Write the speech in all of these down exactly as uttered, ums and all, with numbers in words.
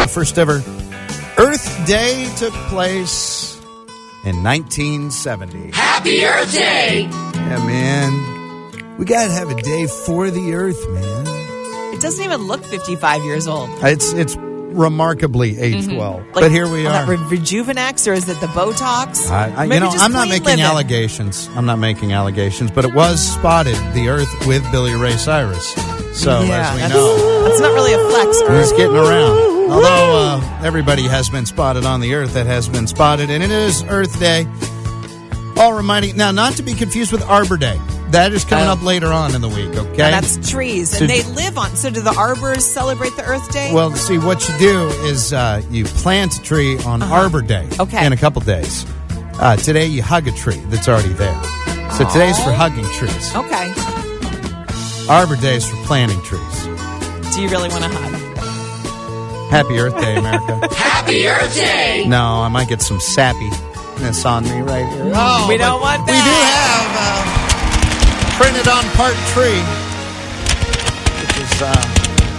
first ever Earth Day took place in nineteen seventy. Happy Earth Day! Yeah, man. We got to have a day for the Earth, man. It doesn't even look fifty-five years old. It's it's remarkably aged Mm-hmm. well. Like, but here we on are. That Re- Rejuvenex, or is it the Botox? I, I, Maybe you know, just I'm not clean making living. allegations. I'm not making allegations, but it was spotted, the Earth with Billy Ray Cyrus. So, Yeah, as we that's, know, that's not really a flex. he's Earth. getting around. Although uh, everybody has been spotted on the Earth that has been spotted, and it is Earth Day. All reminding, now, not to be confused with Arbor Day. That is coming Oh. up later on in the week, okay? And that's trees, So- and they live on. So do the arbors celebrate the Earth Day? Well, see, what you do is uh, you plant a tree on Uh-huh. Arbor Day Okay. in a couple days. Uh, today, you hug a tree that's already there. So today's for hugging trees. Okay. Arbor Day is for planting trees. Do you really want to hug? Happy Earth Day, America. Happy Earth Day! No, I might get some sappiness on me right here. Oh, we but don't want We do that. have uh, printed on part tree, which is... Uh,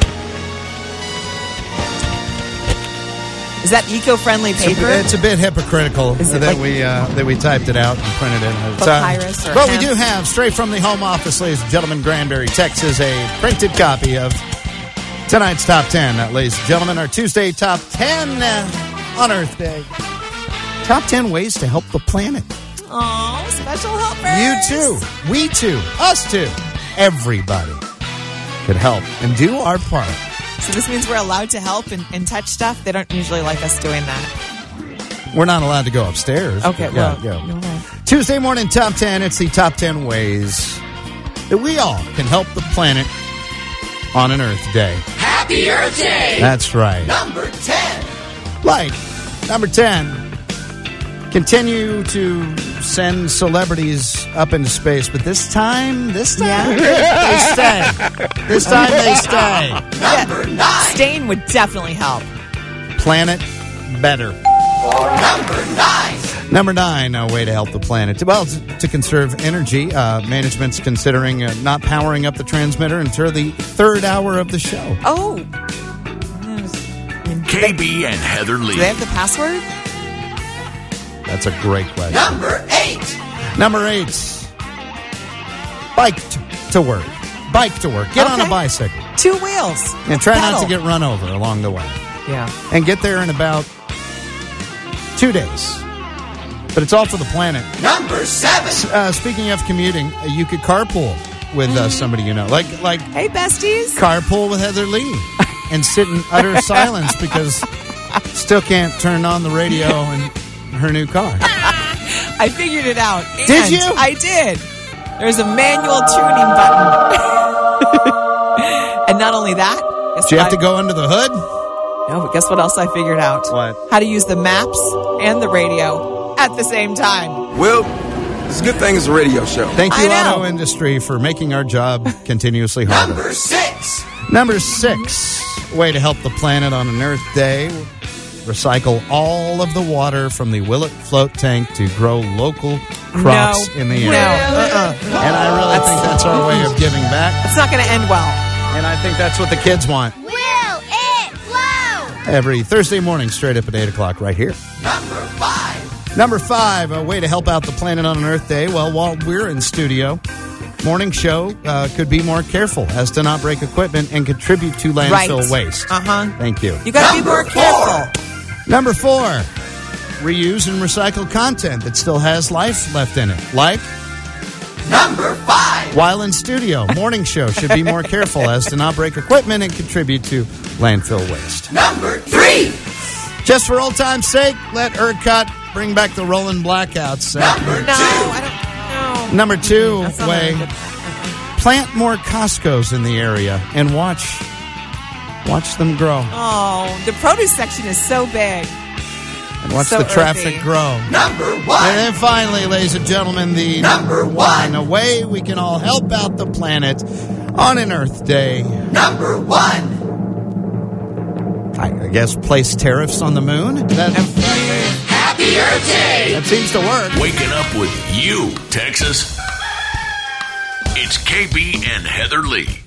Is that eco-friendly It's a, paper? bit, it's a bit hypocritical Is it that like- we uh, that we typed it out and printed it. It's, Papyrus or but we hemp? do have, straight from the home office, ladies and gentlemen, Granbury, Texas, a printed copy of tonight's Top ten. Uh, ladies and gentlemen, our Tuesday Top ten uh, on Earth Day. Top ten ways to help the planet. Oh, special helpers. You too. We too. Us too. Everybody could help and do our part. So this means we're allowed to help and, and touch stuff? They don't usually like us doing that. We're not allowed to go upstairs. Okay, but well, yeah, yeah. you're right. Tuesday morning Top ten. It's the Top ten ways that we all can help the planet on an Earth Day. Happy Earth Day! That's right. Number ten! Like, number ten, continue to send celebrities up into space, but this time, this time, they stay. This time they stay. Number nine! Staying would definitely help. Planet better. Number nine! Number nine, a way to help the planet. Well, to, to conserve energy, uh, management's considering uh, not powering up the transmitter until the third hour of the show. Oh. K B and Heather Lee. Do they have the password? That's a great question. Number eight! Number eight, bike t- to work. Bike to work. Get on a Okay. bicycle. Two wheels. And try not Pedal. to get run over along the way. Yeah. And get there in about two days. But it's all for the planet. Number seven! Uh, speaking of commuting, uh, you could carpool with uh, somebody you know. Like, like Hey, besties. carpool with Heather Lee. And sit in utter silence because still can't turn on the radio in her new car. I figured it out. And Did you? I did. There's a manual tuning button. And not only that. guess Do you have what to go under the hood? I- No, but guess what else I figured out? What? How to use the maps and the radio at the same time. Well, it's a good thing it's a radio show. Thank you, I know. auto industry, for making our job continuously harder. Number six. Number six, way to help the planet on an Earth Day. Recycle all of the water from the Willet float tank to grow local crops No. in the No. area. Uh-uh. And I really think that's our way of giving back. It's not going to end well. And I think that's what the kids want. Will it flow? Every Thursday morning, straight up at eight o'clock right here. Number five. Number five, a way to help out the planet on an Earth Day. Well, while we're in studio, morning show uh, could be more careful as to not break equipment and contribute to landfill Right. waste. Uh-huh. Thank you. You got to be Number more careful. Number four, reuse and recycle content that still has life left in it. Like, Number five. while in studio, morning show should be more careful as to not break equipment and contribute to landfill waste. Number three. Just for old time's sake, let ERCOT bring back the rolling blackouts. Number No, two. I don't know. Number two, That's not way, a good- plant more Costco's in the area and watch watch them grow. Oh, the produce section is so big. And watch so the traffic earthy. grow. Number And one. then finally, ladies and gentlemen, the Number one. a way we can all help out the planet on an Earth Day. Number one. I, I guess place tariffs on the moon. That, Happy Earth Day. that seems to work. Waking up with you, Texas. It's K B and Heather Lee.